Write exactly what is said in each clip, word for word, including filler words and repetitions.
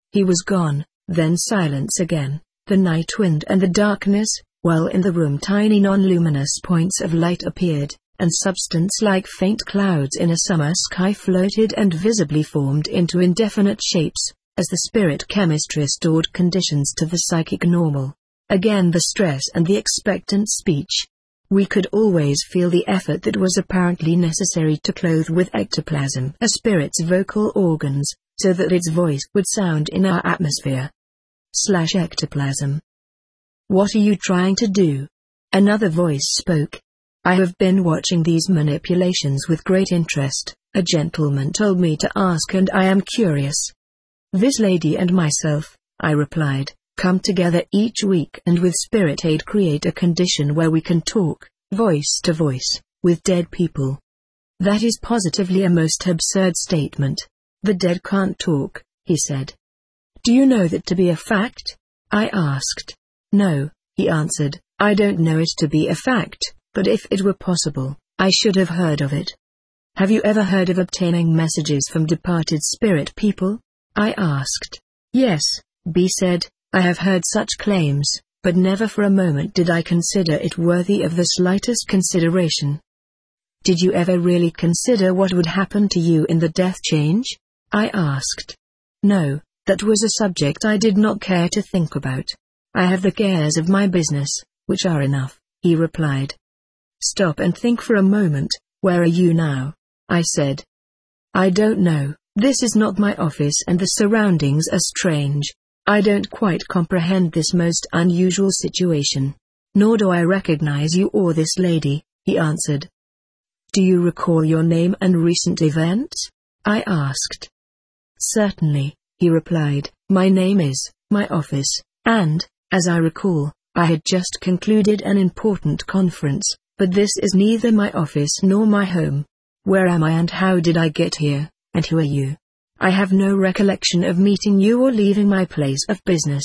He was gone. Then silence again, the night wind and the darkness, while in the room tiny non-luminous points of light appeared, and substance like faint clouds in a summer sky floated and visibly formed into indefinite shapes, as the spirit chemist restored conditions to the psychic normal. Again the stress and the expectant speech. We could always feel the effort that was apparently necessary to clothe with ectoplasm a spirit's vocal organs, so that its voice would sound in our atmosphere. Slash ectoplasm. What are you trying to do? Another voice spoke. I have been watching these manipulations with great interest. A gentleman told me to ask and I am curious. This lady and myself, I replied, come together each week and with spirit aid create a condition where we can talk, voice to voice, with dead people. That is positively a most absurd statement. The dead can't talk, he said. Do you know that to be a fact? I asked. No, he answered, I don't know it to be a fact, but if it were possible, I should have heard of it. Have you ever heard of obtaining messages from departed spirit people? I asked. Yes, B said, I have heard such claims, but never for a moment did I consider it worthy of the slightest consideration. Did you ever really consider what would happen to you in the death change? I asked. No. That was a subject I did not care to think about. I have the cares of my business, which are enough, he replied. Stop and think for a moment. Where are you now? I said. I don't know. This is not my office and the surroundings are strange. I don't quite comprehend this most unusual situation. Nor do I recognize you or this lady, he answered. Do you recall your name and recent events? I asked. Certainly. He replied, my name is, my office, and, as I recall, I had just concluded an important conference, but this is neither my office nor my home. Where am I and how did I get here, and who are you? I have no recollection of meeting you or leaving my place of business.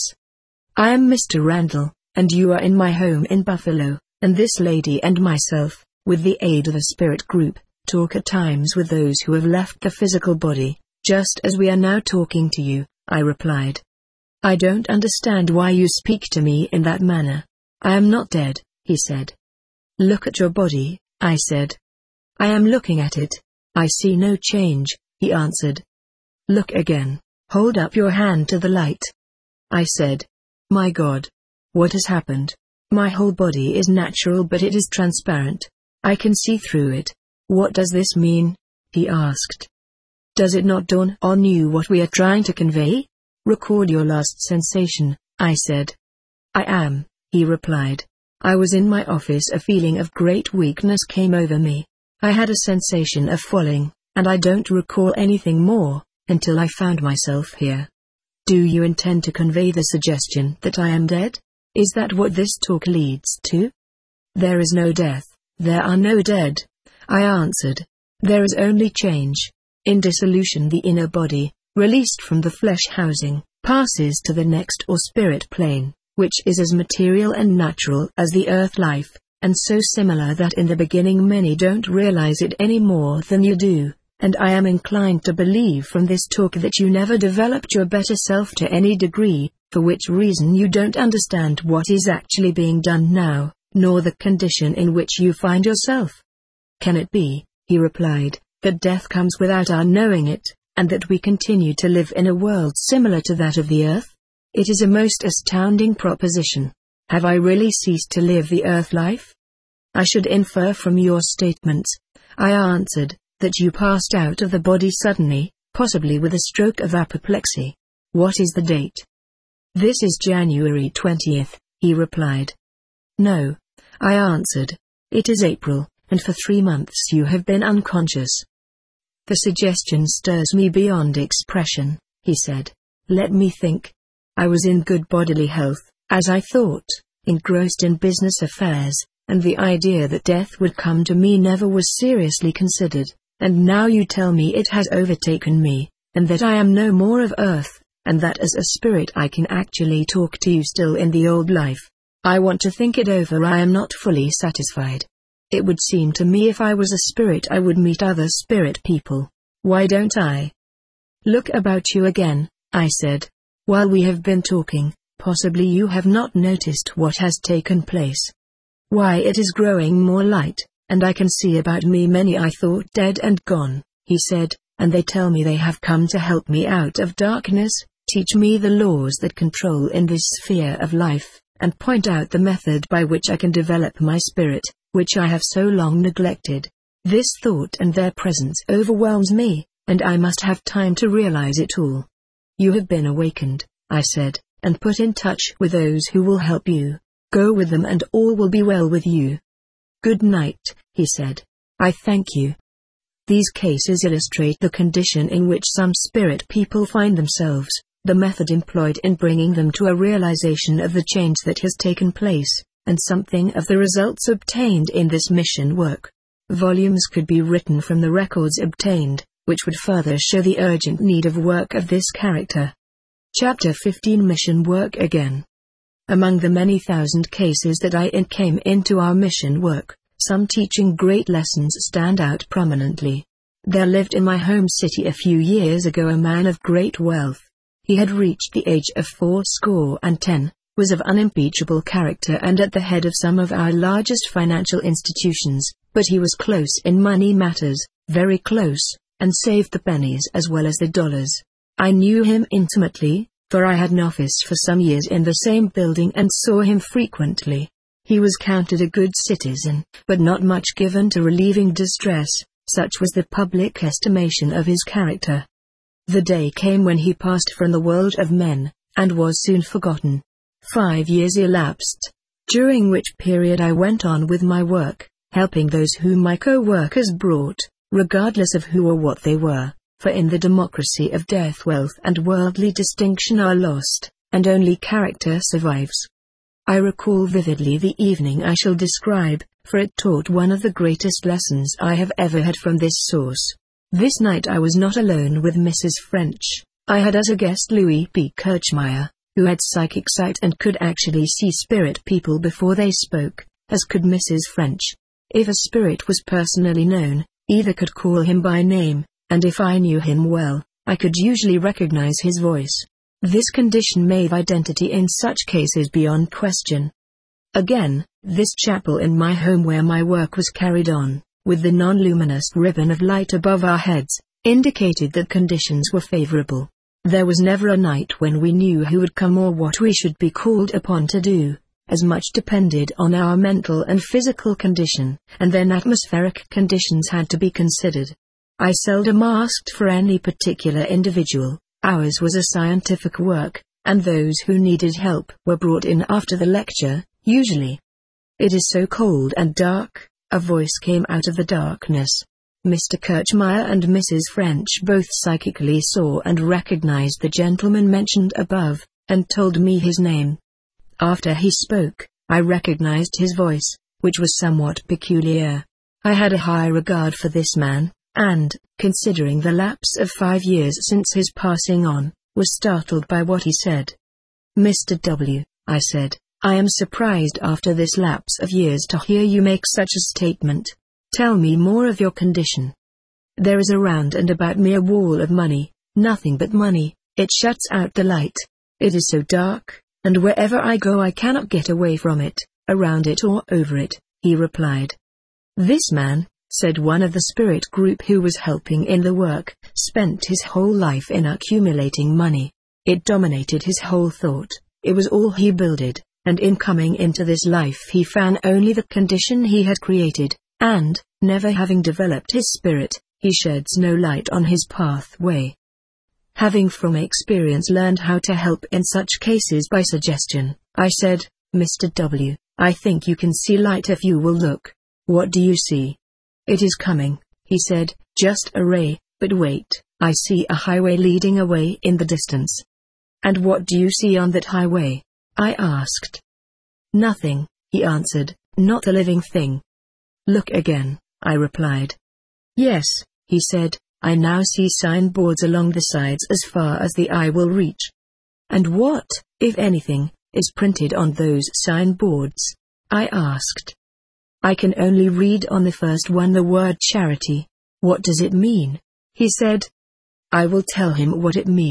I am Mister Randall, and you are in my home in Buffalo, and this lady and myself, with the aid of a spirit group, talk at times with those who have left the physical body. Just as we are now talking to you, I replied. I don't understand why you speak to me in that manner. I am not dead, he said. Look at your body, I said. I am looking at it. I see no change, he answered. Look again. Hold up your hand to the light. I said. My God. What has happened? My whole body is natural but it is transparent. I can see through it. What does this mean? He asked. Does it not dawn on you what we are trying to convey? Record your last sensation, I said. I am, he replied. I was in my office. A feeling of great weakness came over me. I had a sensation of falling, and I don't recall anything more, until I found myself here. Do you intend to convey the suggestion that I am dead? Is that what this talk leads to? There is no death, there are no dead, I answered. There is only change. In dissolution the inner body, released from the flesh housing, passes to the next or spirit plane, which is as material and natural as the earth life, and so similar that in the beginning many don't realize it any more than you do, and I am inclined to believe from this talk that you never developed your better self to any degree, for which reason you don't understand what is actually being done now, nor the condition in which you find yourself. Can it be, he replied, that death comes without our knowing it, and that we continue to live in a world similar to that of the earth? It is a most astounding proposition. Have I really ceased to live the earth life? I should infer from your statements, I answered, that you passed out of the body suddenly, possibly with a stroke of apoplexy. What is the date? This is January twentieth, he replied. No, I answered. It is April, and for three months you have been unconscious. The suggestion stirs me beyond expression, he said. Let me think. I was in good bodily health, as I thought, engrossed in business affairs, and the idea that death would come to me never was seriously considered, and now you tell me it has overtaken me, and that I am no more of earth, and that as a spirit I can actually talk to you still in the old life. I want to think it over. I am not fully satisfied. It would seem to me if I was a spirit I would meet other spirit people. Why don't I? Look about you again, I said. While we have been talking, possibly you have not noticed what has taken place. Why, it is growing more light, and I can see about me many I thought dead and gone," he said, "and they tell me they have come to help me out of darkness, teach me the laws that control in this sphere of life, and point out the method by which I can develop my spirit, which I have so long neglected. This thought and their presence overwhelms me, and I must have time to realize it all." "You have been awakened," I said, "and put in touch with those who will help you. Go with them and all will be well with you." "Good night," he said. "I thank you." These cases illustrate the condition in which some spirit people find themselves, the method employed in bringing them to a realization of the change that has taken place, and something of the results obtained in this mission work. Volumes could be written from the records obtained, which would further show the urgent need of work of this character. Chapter fifteen Mission Work Again. Among the many thousand cases that I in came into our mission work, some teaching great lessons stand out prominently. There lived in my home city a few years ago a man of great wealth. He had reached the age of fourscore and ten, was of unimpeachable character and at the head of some of our largest financial institutions, but he was close in money matters, very close, and saved the pennies as well as the dollars. I knew him intimately, for I had an office for some years in the same building and saw him frequently. He was counted a good citizen, but not much given to relieving distress, such was the public estimation of his character. The day came when he passed from the world of men, and was soon forgotten. Five years elapsed, during which period I went on with my work, helping those whom my co-workers brought, regardless of who or what they were, for in the democracy of death wealth and worldly distinction are lost, and only character survives. I recall vividly the evening I shall describe, for it taught one of the greatest lessons I have ever had from this source. This night I was not alone with Missus French. I had as a guest Louis P. Kirchmeier, who had psychic sight and could actually see spirit people before they spoke, as could Missus French. If a spirit was personally known, either could call him by name, and if I knew him well, I could usually recognize his voice. This condition made identity in such cases beyond question. Again, this chapel in my home where my work was carried on, with the non-luminous ribbon of light above our heads, indicated that conditions were favorable. There was never a night when we knew who would come or what we should be called upon to do, as much depended on our mental and physical condition, and then atmospheric conditions had to be considered. I seldom asked for any particular individual, ours was a scientific work, and those who needed help were brought in after the lecture, usually. "It is so cold and dark," a voice came out of the darkness. Mister Kirchmeier and Missus French both psychically saw and recognized the gentleman mentioned above, and told me his name. After he spoke, I recognized his voice, which was somewhat peculiar. I had a high regard for this man, and, considering the lapse of five years since his passing on, was startled by what he said. "Mister W," I said, "I am surprised after this lapse of years to hear you make such a statement. Tell me more of your condition." "There is around and about me a wall of money, nothing but money. It shuts out the light. It is so dark, and wherever I go I cannot get away from it, around it or over it," he replied. "This man," said one of the spirit group who was helping in the work, "spent his whole life in accumulating money. It dominated his whole thought, it was all he builded, and in coming into this life he found only the condition he had created, and, never having developed his spirit, he sheds no light on his pathway." Having from experience learned how to help in such cases by suggestion, I said, "Mister W, I think you can see light if you will look. What do you see?" "It is coming," he said, "just a ray, but wait, I see a highway leading away in the distance." "And what do you see on that highway?" I asked. "Nothing," he answered, "not a living thing." "Look again," I replied. "Yes," he said, "I now see signboards along the sides as far as the eye will reach." "And what, if anything, is printed on those signboards?" I asked. "I can only read on the first one the word charity." "What does it mean?" he said. I will tell him what it means.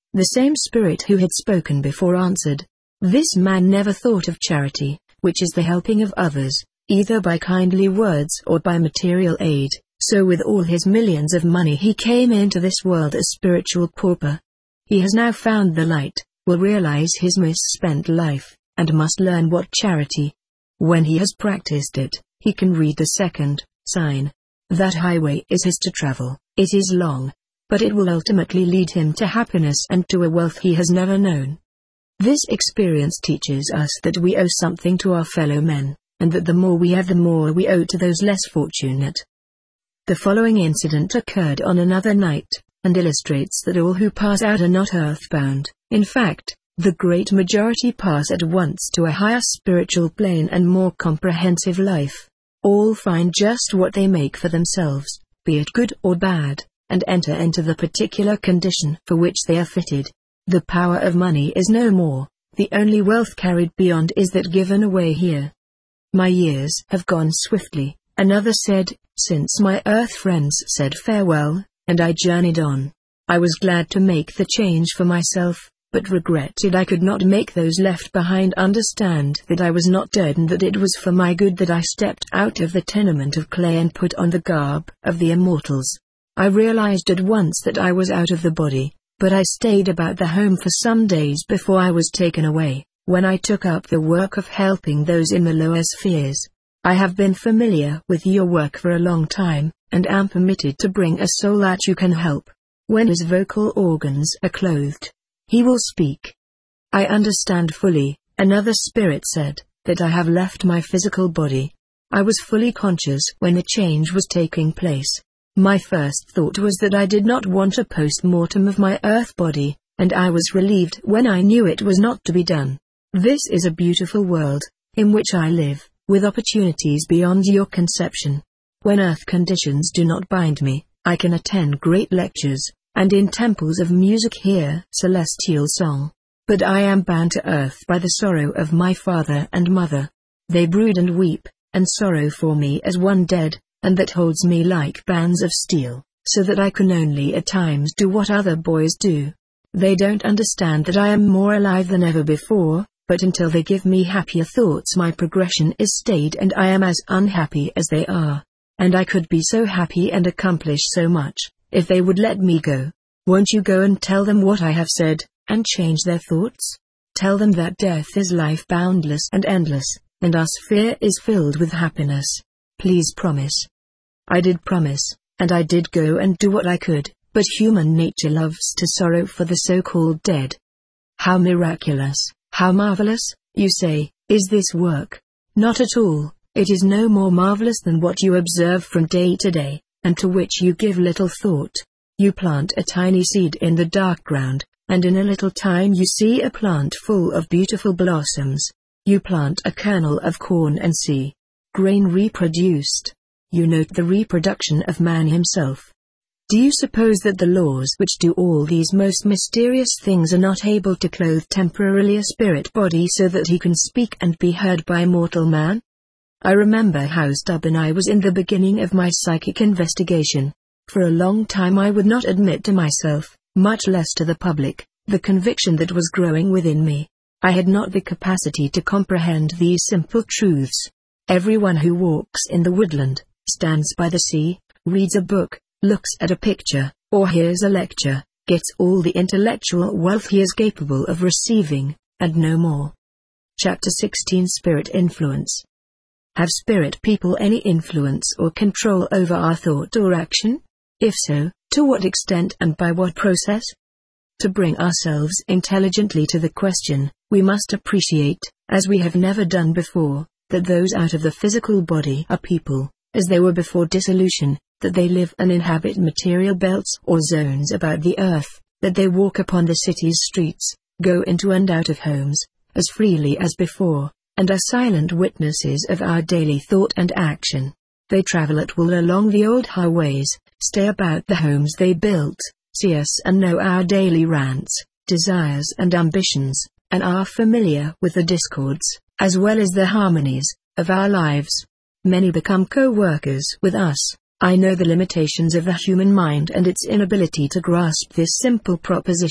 The same spirit who had spoken before answered, "This man never thought of charity, which is the helping of others, either by kindly words or by material aid, so with all his millions of money he came into this world a spiritual pauper. He has now found the light, will realize his misspent life, and must learn what charity. When he has practiced it, he can read the second sign. That highway is his to travel. It is long, but it will ultimately lead him to happiness and to a wealth he has never known." This experience teaches us that we owe something to our fellow men, and that the more we have the more we owe to those less fortunate. The following incident occurred on another night, and illustrates that all who pass out are not earthbound. In fact, the great majority pass at once to a higher spiritual plane and more comprehensive life. All find just what they make for themselves, be it good or bad, and enter into the particular condition for which they are fitted. The power of money is no more, the only wealth carried beyond is that given away here. "My years have gone swiftly," another said, "since my earth friends said farewell, and I journeyed on. I was glad to make the change for myself, but regretted I could not make those left behind understand that I was not dead and that it was for my good that I stepped out of the tenement of clay and put on the garb of the immortals. I realized at once that I was out of the body, but I stayed about the home for some days before I was taken away, when I took up the work of helping those in the lower spheres. I have been familiar with your work for a long time, and am permitted to bring a soul that you can help. When his vocal organs are clothed, he will speak." "I understand fully," another spirit said, "that I have left my physical body. I was fully conscious when the change was taking place. My first thought was that I did not want a post-mortem of my earth body, and I was relieved when I knew it was not to be done. This is a beautiful world, in which I live, with opportunities beyond your conception. When earth conditions do not bind me, I can attend great lectures, and in temples of music hear celestial song. But I am bound to earth by the sorrow of my father and mother. They brood and weep, and sorrow for me as one dead, and that holds me like bands of steel, so that I can only at times do what other boys do. They don't understand that I am more alive than ever before, but until they give me happier thoughts my progression is stayed and I am as unhappy as they are. And I could be so happy and accomplish so much, if they would let me go. Won't you go and tell them what I have said, and change their thoughts? Tell them that death is life boundless and endless, and our sphere is filled with happiness. Please promise." I did promise, and I did go and do what I could, but human nature loves to sorrow for the so-called dead. How miraculous, how marvelous, you say, is this work? Not at all. It is no more marvelous than what you observe from day to day, and to which you give little thought. You plant a tiny seed in the dark ground, and in a little time you see a plant full of beautiful blossoms. You plant a kernel of corn and see grain reproduced. You note the reproduction of man himself. Do you suppose that the laws which do all these most mysterious things are not able to clothe temporarily a spirit body so that he can speak and be heard by mortal man? I remember how stubborn I was in the beginning of my psychic investigation. For a long time I would not admit to myself, much less to the public, the conviction that was growing within me. I had not the capacity to comprehend these simple truths. Everyone who walks in the woodland, stands by the sea, reads a book, looks at a picture, or hears a lecture, gets all the intellectual wealth he is capable of receiving, and no more. Chapter sixteen Spirit Influence. Have spirit people any influence or control over our thought or action? If so, to what extent and by what process? To bring ourselves intelligently to the question, we must appreciate, as we have never done before, that those out of the physical body are people, as they were before dissolution, that they live and inhabit material belts or zones about the earth, that they walk upon the city's streets, go into and out of homes, as freely as before, and are silent witnesses of our daily thought and action. They travel at will along the old highways, stay about the homes they built, see us and know our daily rants, desires and ambitions, and are familiar with the discords, as well as the harmonies, of our lives. Many become co-workers with us. I know the limitations of the human mind and its inability to grasp this simple proposition.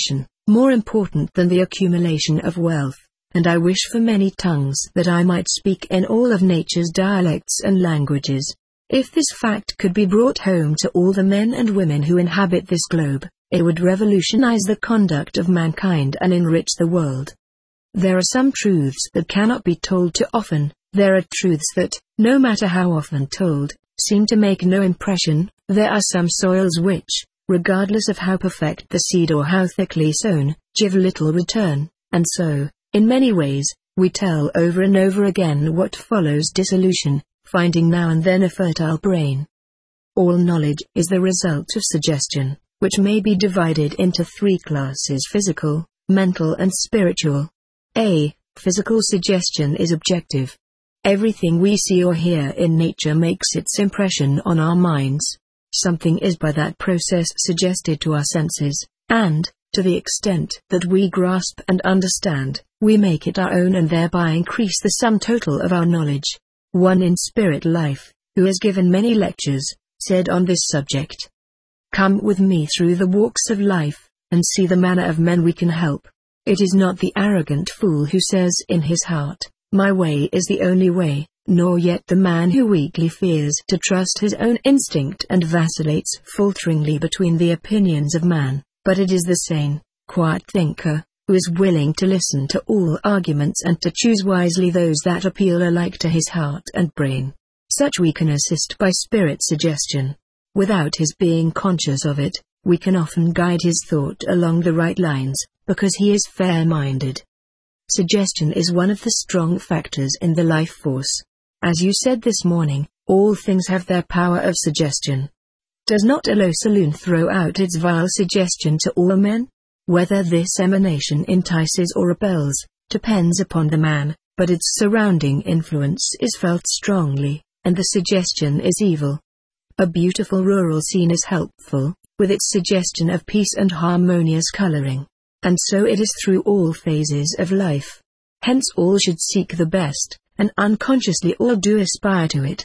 more important than the accumulation of wealth, and I wish for many tongues that I might speak in all of nature's dialects and languages. If this fact could be brought home to all the men and women who inhabit this globe, it would revolutionize the conduct of mankind and enrich the world. There are some truths that cannot be told too often. There are truths that, no matter how often told, seem to make no impression. There are some soils which, regardless of how perfect the seed or how thickly sown, give little return, and so, in many ways, we tell over and over again what follows dissolution, finding now and then a fertile brain. All knowledge is the result of suggestion, which may be divided into three classes: physical, mental and spiritual. A. Physical suggestion is objective. Everything we see or hear in nature makes its impression on our minds. Something is by that process suggested to our senses, and, to the extent that we grasp and understand, we make it our own and thereby increase the sum total of our knowledge. One in Spirit Life, who has given many lectures, said on this subject, "Come with me through the walks of life, and see the manner of men we can help. It is not the arrogant fool who says in his heart, 'My way is the only way,' nor yet the man who weakly fears to trust his own instinct and vacillates falteringly between the opinions of man, but it is the sane, quiet thinker, who is willing to listen to all arguments and to choose wisely those that appeal alike to his heart and brain. Such we can assist by spirit suggestion. Without his being conscious of it, we can often guide his thought along the right lines, because he is fair-minded. Suggestion is one of the strong factors in the life force. As you said this morning, all things have their power of suggestion. Does not a low saloon throw out its vile suggestion to all men? Whether this emanation entices or repels, depends upon the man, but its surrounding influence is felt strongly, and the suggestion is evil. A beautiful rural scene is helpful, with its suggestion of peace and harmonious coloring. And so it is through all phases of life. Hence all should seek the best, and unconsciously all do aspire to it.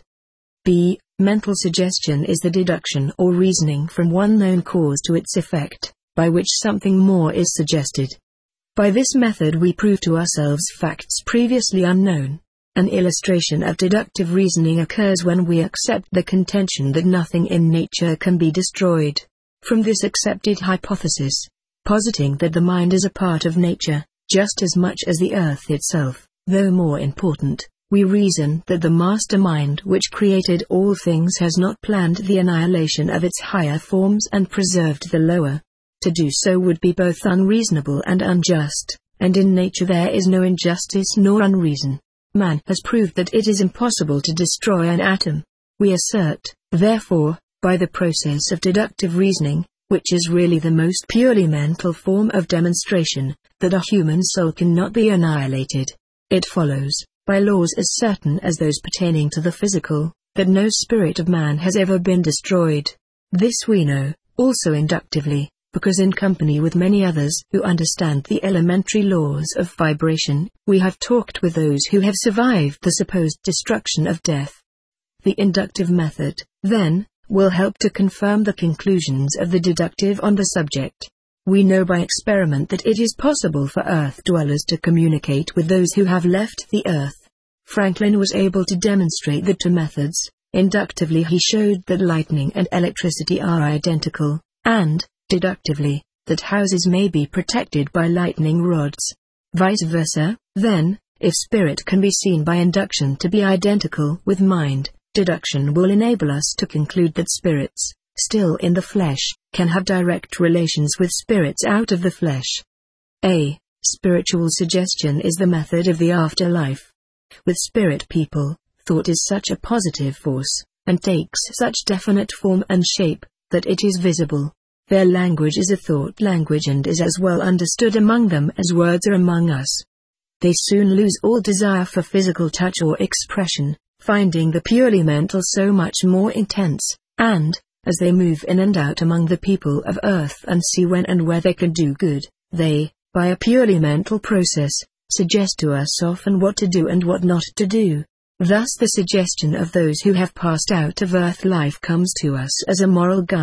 B. Mental suggestion is the deduction or reasoning from one known cause to its effect, by which something more is suggested. By this method we prove to ourselves facts previously unknown. An illustration of deductive reasoning occurs when we accept the contention that nothing in nature can be destroyed. From this accepted hypothesis, positing that the mind is a part of nature, just as much as the earth itself, though more important, we reason that the master mind which created all things has not planned the annihilation of its higher forms and preserved the lower. To do so would be both unreasonable and unjust, and in nature there is no injustice nor unreason. Man has proved that it is impossible to destroy an atom. We assert, therefore, by the process of deductive reasoning, which is really the most purely mental form of demonstration, that a human soul cannot be annihilated. It follows, by laws as certain as those pertaining to the physical, that no spirit of man has ever been destroyed. This we know, also inductively, because in company with many others who understand the elementary laws of vibration, we have talked with those who have survived the supposed destruction of death. The inductive method, then, will help to confirm the conclusions of the deductive on the subject. We know by experiment that it is possible for Earth dwellers to communicate with those who have left the Earth. Franklin was able to demonstrate the two methods. Inductively he showed that lightning and electricity are identical, and, deductively, that houses may be protected by lightning rods. Vice versa, then, if spirit can be seen by induction to be identical with mind, deduction will enable us to conclude that spirits, still in the flesh, can have direct relations with spirits out of the flesh. A. Spiritual suggestion is the method of the afterlife. With spirit people, thought is such a positive force, and takes such definite form and shape, that it is visible. Their language is a thought language and is as well understood among them as words are among us. They soon lose all desire for physical touch or expression, finding the purely mental so much more intense, and, as they move in and out among the people of earth and see when and where they can do good, they, by a purely mental process, suggest to us often what to do and what not to do. Thus the suggestion of those who have passed out of earth life comes to us as a moral guide,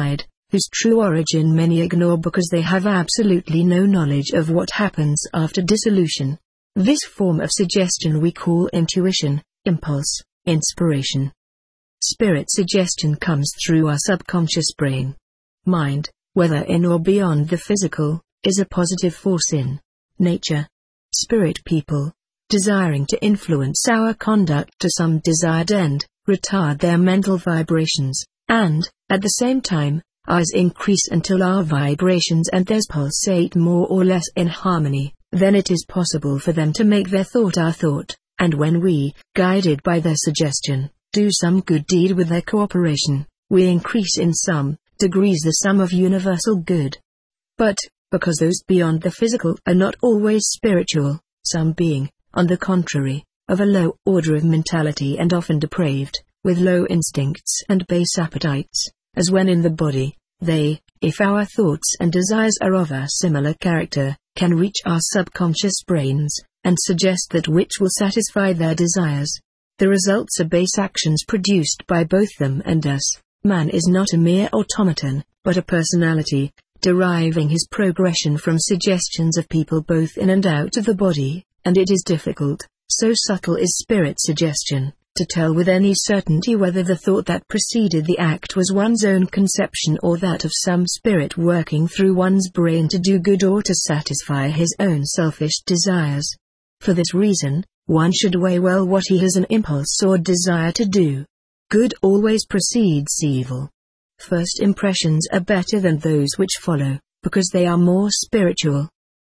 whose true origin many ignore because they have absolutely no knowledge of what happens after dissolution. This form of suggestion we call intuition, impulse, inspiration. Spirit suggestion comes through our subconscious brain. Mind, whether in or beyond the physical, is a positive force in nature. Spirit people, desiring to influence our conduct to some desired end, retard their mental vibrations, and, at the same time, ours increase until our vibrations and theirs pulsate more or less in harmony. Then it is possible for them to make their thought our thought, and when we, guided by their suggestion, do some good deed with their cooperation, we increase in some degrees the sum of universal good. But, because those beyond the physical are not always spiritual, some being, on the contrary, of a low order of mentality and often depraved, with low instincts and base appetites, as when in the body, they, if our thoughts and desires are of a similar character, can reach our subconscious brains, and suggest that which will satisfy their desires. The results are base actions produced by both them and us. Man is not a mere automaton, but a personality, deriving his progression from suggestions of people both in and out of the body, and it is difficult, so subtle is spirit suggestion, to tell with any certainty whether the thought that preceded the act was one's own conception or that of some spirit working through one's brain to do good or to satisfy his own selfish desires. For this reason, one should weigh well what he has an impulse or desire to do. Good always precedes evil. First impressions are better than those which follow, because they are more spiritual.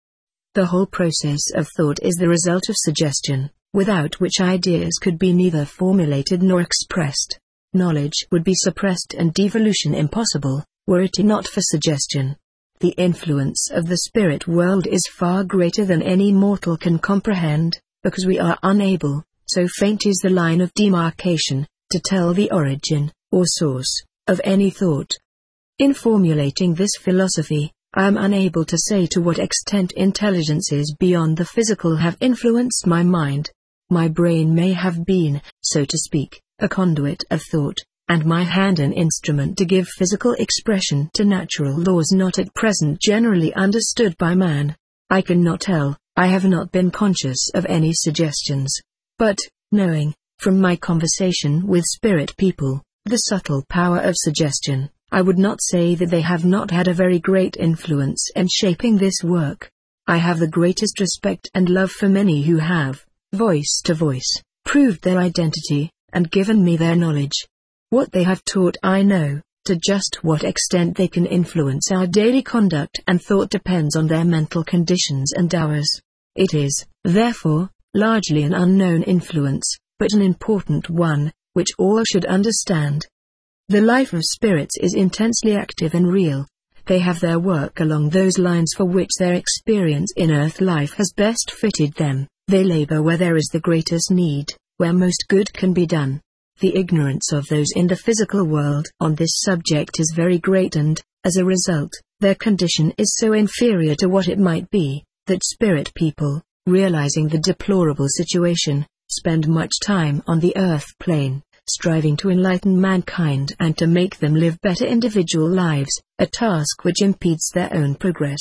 The whole process of thought is the result of suggestion, without which ideas could be neither formulated nor expressed. Knowledge would be suppressed and devolution impossible, were it not for suggestion. The influence of the spirit world is far greater than any mortal can comprehend, because we are unable, so faint is the line of demarcation, to tell the origin, or source, of any thought. In formulating this philosophy, I am unable to say to what extent intelligences beyond the physical have influenced my mind. My brain may have been, so to speak, a conduit of thought, and my hand an instrument to give physical expression to natural laws not at present generally understood by man. I cannot tell, I have not been conscious of any suggestions. But, knowing, from my conversation with spirit people, the subtle power of suggestion, I would not say that they have not had a very great influence in shaping this work. I have the greatest respect and love for many who have, voice to voice, proved their identity, and given me their knowledge. What they have taught I know, to just what extent they can influence our daily conduct and thought depends on their mental conditions and ours. It is, therefore, largely an unknown influence, but an important one, which all should understand. The life of spirits is intensely active and real. They have their work along those lines for which their experience in earth life has best fitted them. They labor where there is the greatest need, where most good can be done. The ignorance of those in the physical world on this subject is very great and, as a result, their condition is so inferior to what it might be, that spirit people, realizing the deplorable situation, spend much time on the earth plane, striving to enlighten mankind and to make them live better individual lives, a task which impedes their own progress.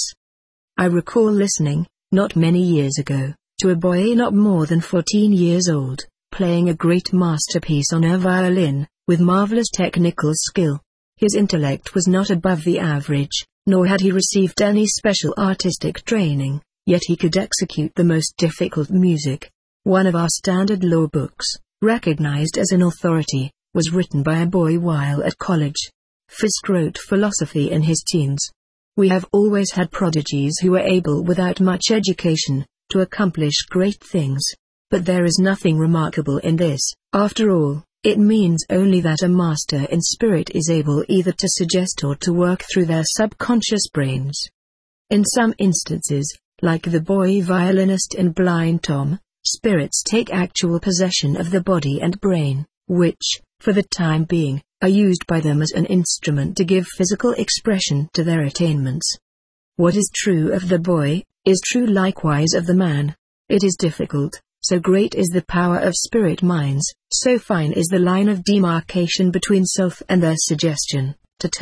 I recall listening, not many years ago, to a boy not more than fourteen years old, playing a great masterpiece on a violin, with marvelous technical skill. His intellect was not above the average, nor had he received any special artistic training, yet he could execute the most difficult music. One of our standard law books, recognized as an authority, was written by a boy while at college. Fisk wrote philosophy in his teens. We have always had prodigies who were able without much education, to accomplish great things. But there is nothing remarkable in this. After all, it means only that a master in spirit is able either to suggest or to work through their subconscious brains. In some instances, like the boy violinist in Blind Tom, spirits take actual possession of the body and brain, which, for the time being, are used by them as an instrument to give physical expression to their attainments. What is true of the boy, is true likewise of the man. It is difficult, so great is the power of spirit minds, so fine is the line of demarcation between self and their suggestion, to tell,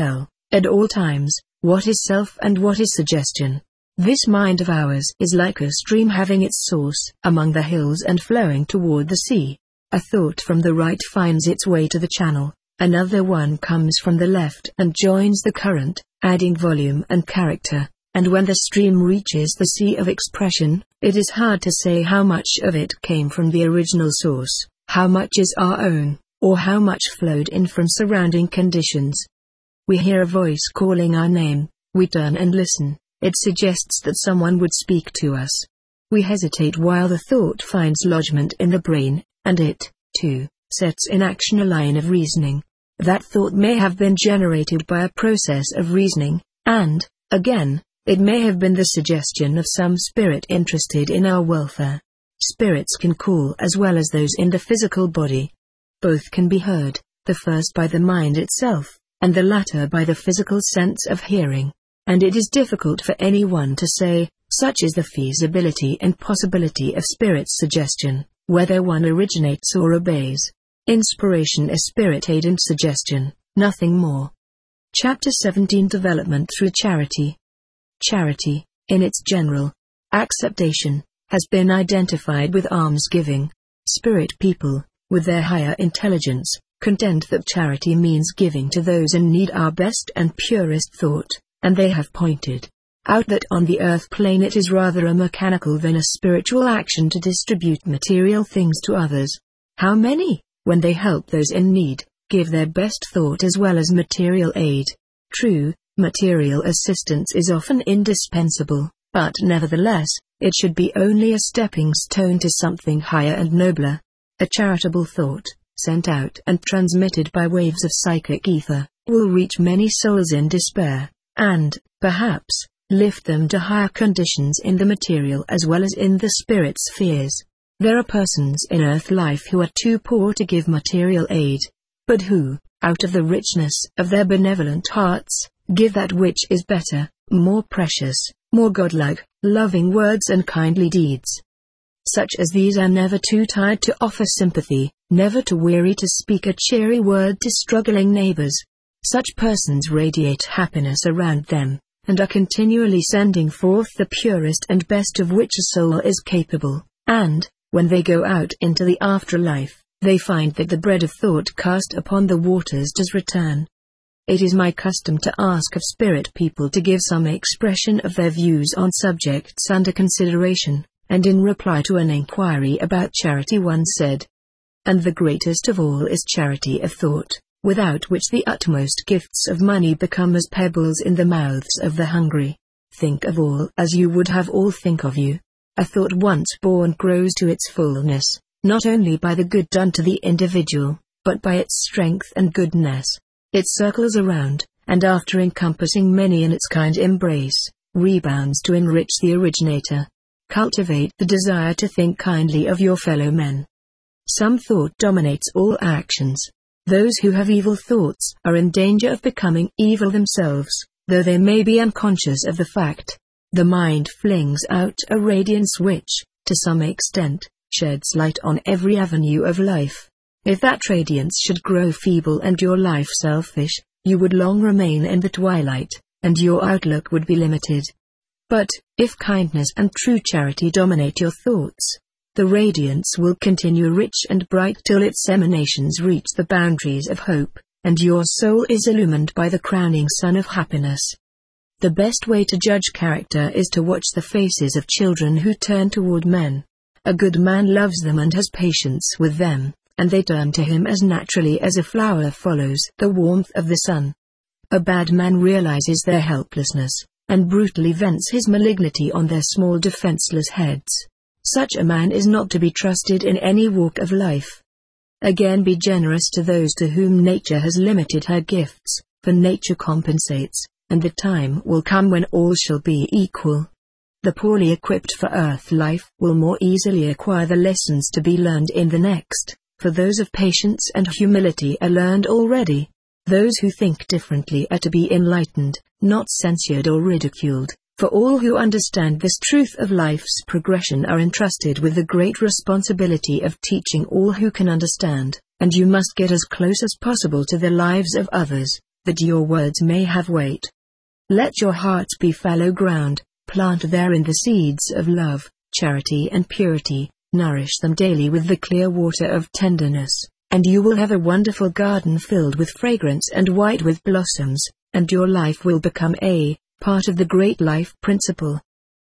At all times, what is self and what is suggestion? This mind of ours is like a stream having its source among the hills and flowing toward the sea. A thought from the right finds its way to the channel, another one comes from the left and joins the current, adding volume and character, and when the stream reaches the sea of expression, it is hard to say how much of it came from the original source, how much is our own, or how much flowed in from surrounding conditions. We hear a voice calling our name, we turn and listen. It suggests that someone would speak to us. We hesitate while the thought finds lodgment in the brain, and it, too, sets in action a line of reasoning. That thought may have been generated by a process of reasoning, and, again, it may have been the suggestion of some spirit interested in our welfare. Spirits can call as well as those in the physical body. Both can be heard, the first by the mind itself, and the latter by the physical sense of hearing. And it is difficult for anyone to say, such is the feasibility and possibility of spirit's suggestion, whether one originates or obeys. Inspiration is spirit aid and suggestion, nothing more. Chapter seventeen Development through Charity. Charity, in its general acceptation, has been identified with almsgiving. Spirit people, with their higher intelligence, contend that charity means giving to those in need our best and purest thought. And they have pointed out that on the earth plane it is rather a mechanical than a spiritual action to distribute material things to others. How many, when they help those in need, give their best thought as well as material aid? True, material assistance is often indispensable, but nevertheless, it should be only a stepping stone to something higher and nobler. A charitable thought, sent out and transmitted by waves of psychic ether, will reach many souls in despair, and, perhaps, lift them to higher conditions in the material as well as in the spirit spheres. There are persons in earth life who are too poor to give material aid, but who, out of the richness of their benevolent hearts, give that which is better, more precious, more godlike, loving words and kindly deeds. Such as these are never too tired to offer sympathy, never too weary to speak a cheery word to struggling neighbors. Such persons radiate happiness around them, and are continually sending forth the purest and best of which a soul is capable, and, when they go out into the afterlife, they find that the bread of thought cast upon the waters does return. It is my custom to ask of spirit people to give some expression of their views on subjects under consideration, and in reply to an inquiry about charity one said, "And the greatest of all is charity of thought, without which the utmost gifts of money become as pebbles in the mouths of the hungry. Think of all as you would have all think of you. A thought once born grows to its fullness, not only by the good done to the individual, but by its strength and goodness. It circles around, and after encompassing many in its kind embrace, rebounds to enrich the originator. Cultivate the desire to think kindly of your fellow men. Some thought dominates all actions. Those who have evil thoughts are in danger of becoming evil themselves, though they may be unconscious of the fact. The mind flings out a radiance which, to some extent, sheds light on every avenue of life. If that radiance should grow feeble and your life selfish, you would long remain in the twilight, and your outlook would be limited. But, if kindness and true charity dominate your thoughts, the radiance will continue rich and bright till its emanations reach the boundaries of hope, and your soul is illumined by the crowning sun of happiness. The best way to judge character is to watch the faces of children who turn toward men. A good man loves them and has patience with them, and they turn to him as naturally as a flower follows the warmth of the sun. A bad man realizes their helplessness, and brutally vents his malignity on their small defenseless heads. Such a man is not to be trusted in any walk of life. Again, be generous to those to whom nature has limited her gifts, for nature compensates, and the time will come when all shall be equal. The poorly equipped for earth life will more easily acquire the lessons to be learned in the next, for those of patience and humility are learned already. Those who think differently are to be enlightened, not censured or ridiculed, for all who understand this truth of life's progression are entrusted with the great responsibility of teaching all who can understand, and you must get as close as possible to the lives of others, that your words may have weight. Let your hearts be fallow ground, plant therein the seeds of love, charity and purity, nourish them daily with the clear water of tenderness, and you will have a wonderful garden filled with fragrance and white with blossoms, and your life will become a part of the great life principle,